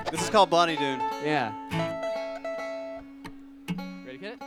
This is called Bonnie Doon. Yeah. Ready to get it?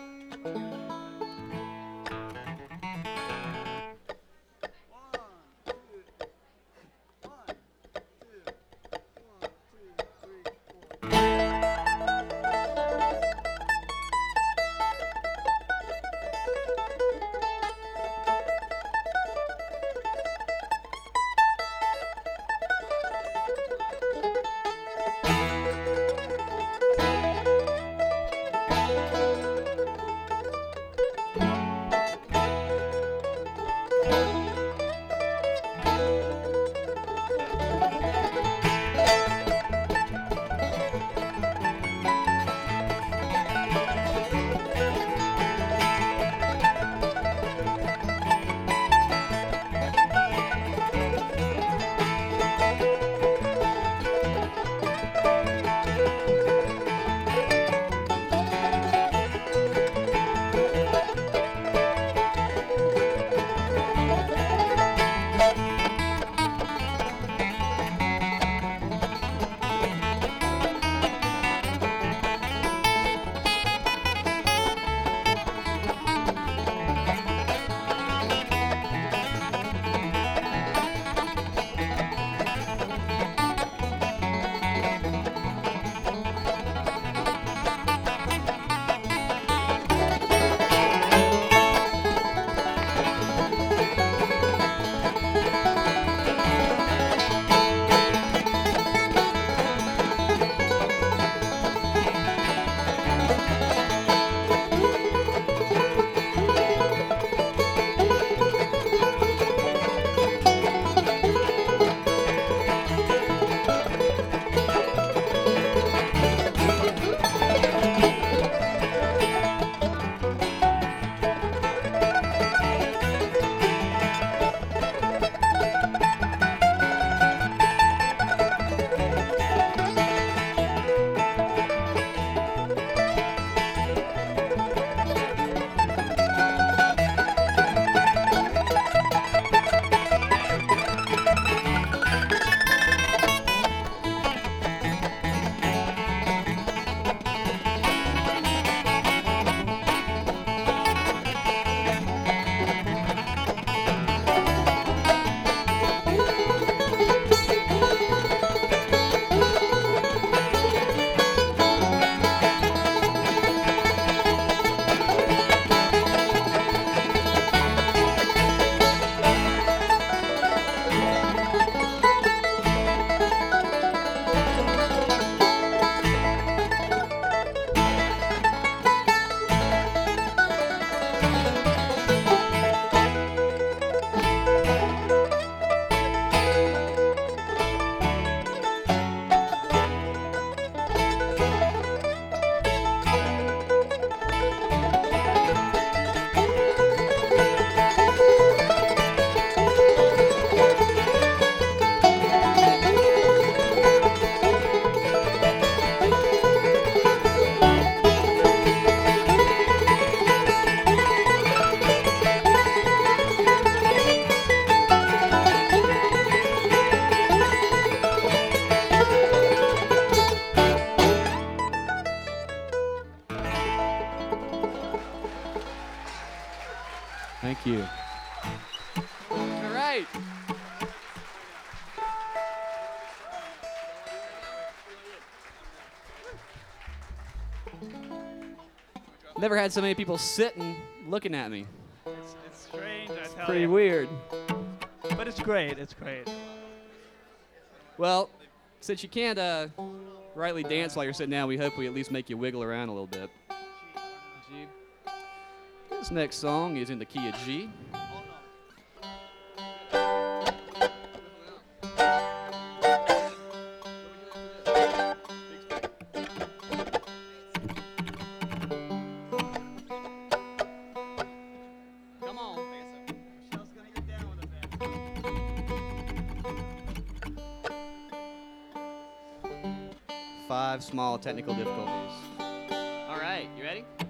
Thank you. All right. Never had so many people sitting looking at me. It's strange, I tell Pretty you. weird. But it's great. It's great. Well, since you can't rightly dance while you're sitting down, we hope we at least make you wiggle around a little bit. G. This next song is in the key of G. Come on. Michelle's gonna get down with it, man. Five small technical difficulties. All right, you ready?